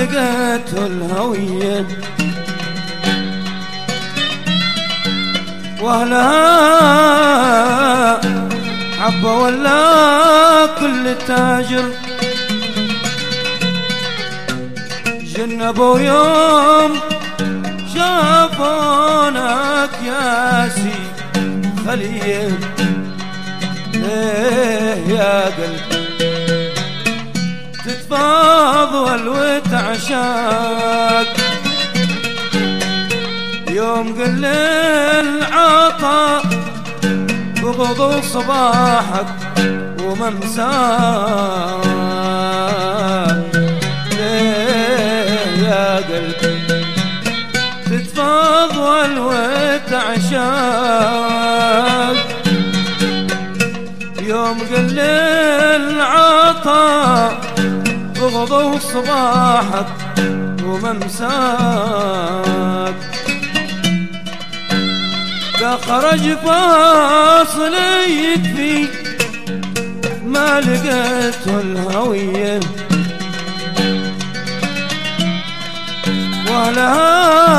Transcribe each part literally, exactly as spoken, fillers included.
لقيته الهوية واهلها حبة ولا كل تاجر جنبوا يوم شافونك ياسي خليل. ليه يا قلب تتفاضل وتعشاق يوم قل العطا بغض صباحك وممساك. ليه يا قلب تتفاضل وتعشاق يوم قل العطا بغض صباحك وممساك. ذا خرج فاصل يكفي ما لقيته الهوية واهلها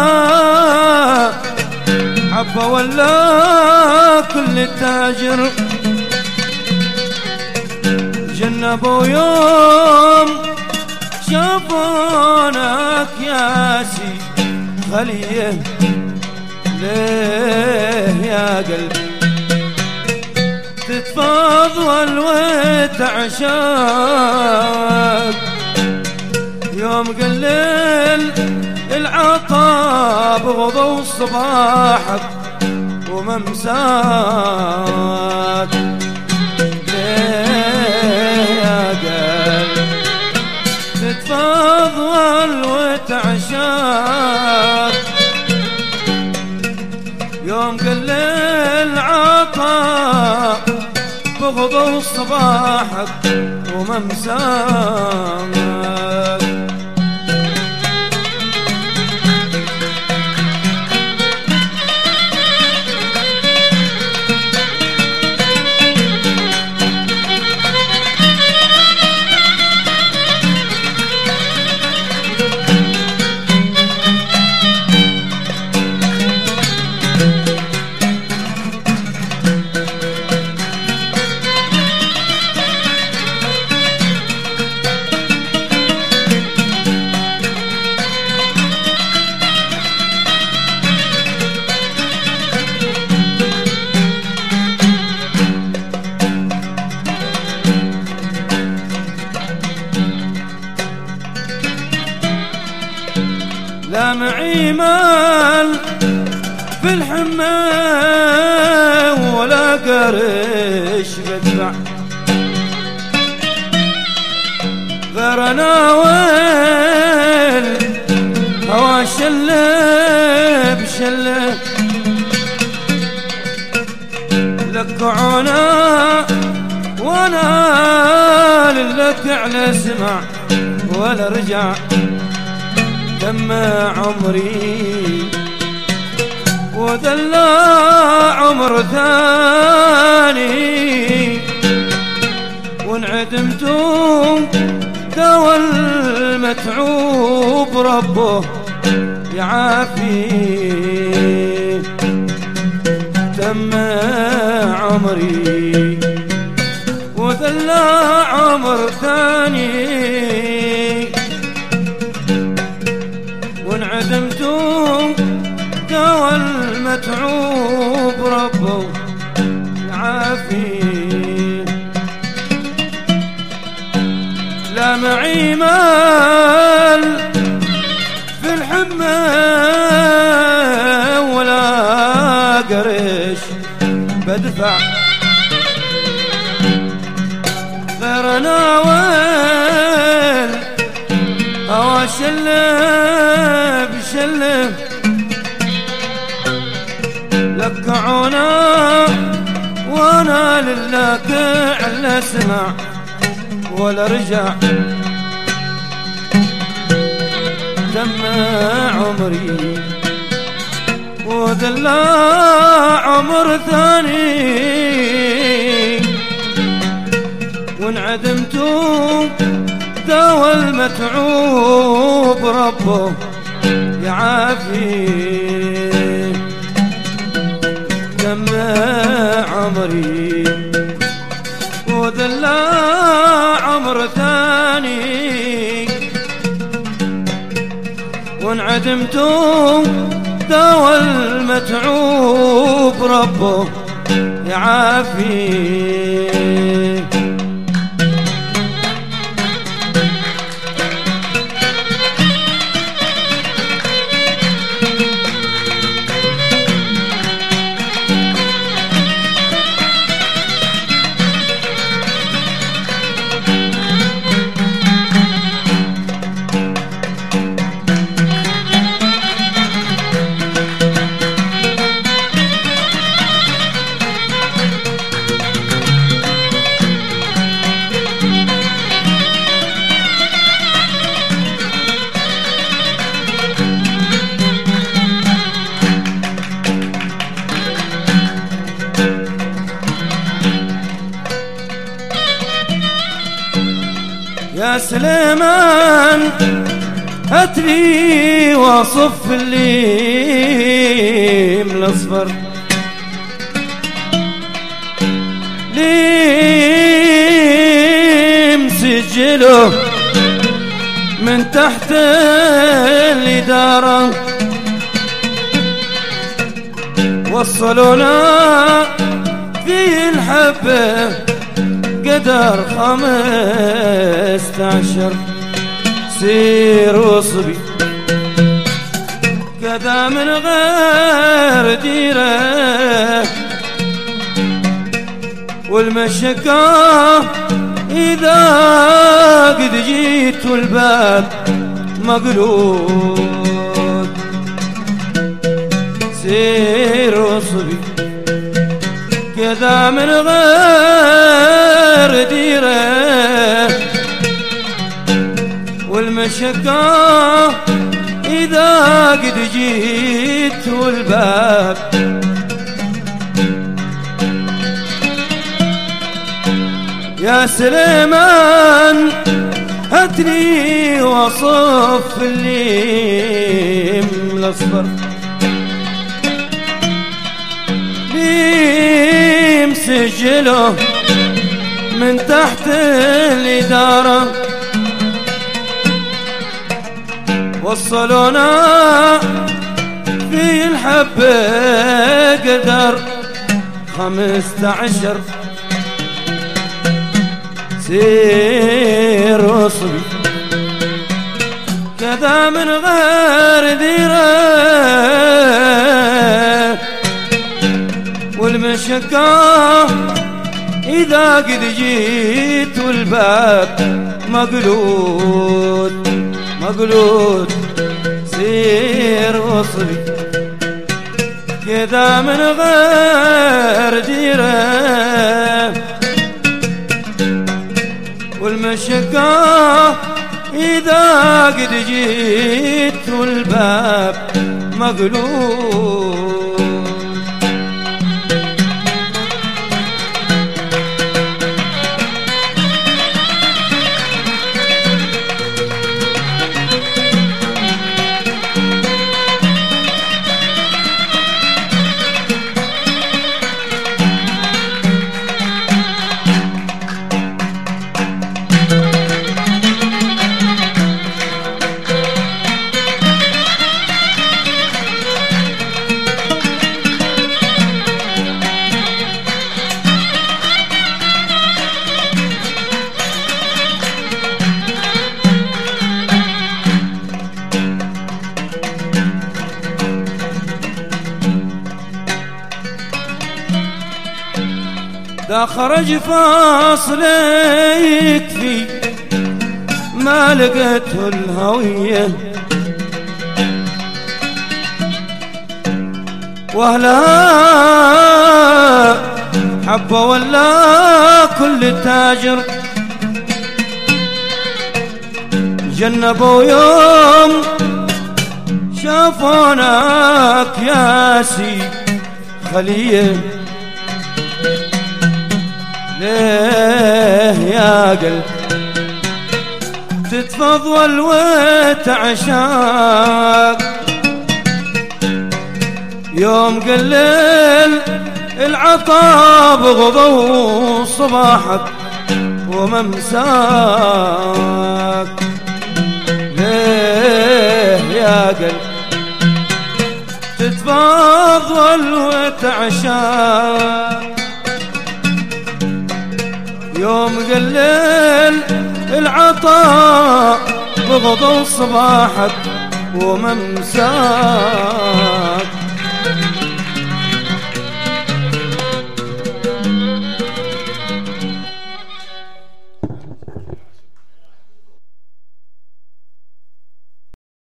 حبة ولا كل تاجر جنبوا يوم شافونك ياسي خليه. ليه يا قلب تتفاضل وتعشاق يوم قلل العطا بغض صباحك وممساك. ليه يا قلب تتفاضل وتعشاق يوم قل العطا بغض صباحك وممساك. لا معي مال في الحمى ولا قرش بدفع غير انا ويل هوا شله بشله لكعونا وانا لك على سمع ولا رجع تم عمري وذلا عمر ثاني وانعدمتم دوا المتعوب ربه يعافي. تم عمري وذلا عمر ثاني وانعدمتم دوا المتعوب ربه يعافي. لا معي مال في الحمى ولا قرش بدفع غير انا ويل هوا شله بشله لكعونا وانا لله على سمع ولا رجع تم عمري وذلا عمر ثاني وانعدمتم داوى المتعوب ربه يعافيه. دمع عمري وذلى عمر ثاني، وانعدمتم داوى المتعوب ربه يعافيه. يا سليمان هاتلي وصف الليم الاصفر، ليم سجله من تحت الإدارة، وصلونا في الحبة قدر خمسة عشر. سير وصبي كذا من غير ديره، والمشكاه إذا قد جيت والباب مقلود. سير وصبي كذا من غير ديره، والمشقة إذا قد جيت والباب يا سليمان هاتلي وصف الليم الاصفر، ليم سجله من تحت الإدارة، وصلونا في الحبة قدر خمسة عشر. سير وصبي كذا من غير ديره، والمشقة إذا قد جيت والباب مقلود مقلود. سير وصبي كذا من غير ديره، والمشقة إذا قد جيت والباب مقلود. ذا خرج فاصل يكفي ما لقيته الهوية، واهلها حبة ولا كل تاجر، جنبوا يوم شافونك ياسي خليه. ليه يا قلب تتفضل وتعشاق يوم قلل العطا بغضو صباحك وممساك. ليه يا قلب تتفضل وتعشاق يوم قلل العطاء بغضو صباحك وممساك.